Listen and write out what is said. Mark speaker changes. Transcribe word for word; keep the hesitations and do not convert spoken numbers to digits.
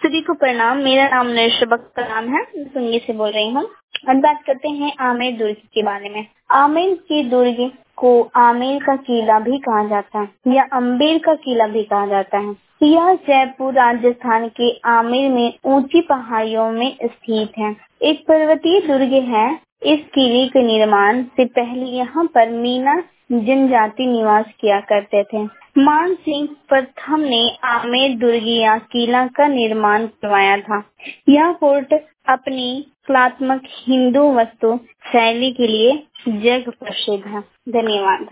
Speaker 1: सभी को प्रणाम। मेरा नाम नरेश कलाम है, मैं सुंगी से बोल रही हूँ। हम बात करते हैं आमेर दुर्ग के बारे में। आमेर के दुर्ग को आमेर का किला भी कहा जाता है या अम्बेर का किला भी कहा जाता है। यह जयपुर राजस्थान के आमेर में ऊंची पहाड़ियों में स्थित है। एक पर्वतीय दुर्ग है। इस किले के निर्माण से पहले यहाँ पर मीना जनजाति निवास किया करते थे। मान सिंह प्रथम ने आमेर दुर्ग या किला का निर्माण करवाया था। यह फोर्ट अपनी कलात्मक हिंदू वास्तु शैली के लिए जग प्रसिद्ध है। धन्यवाद।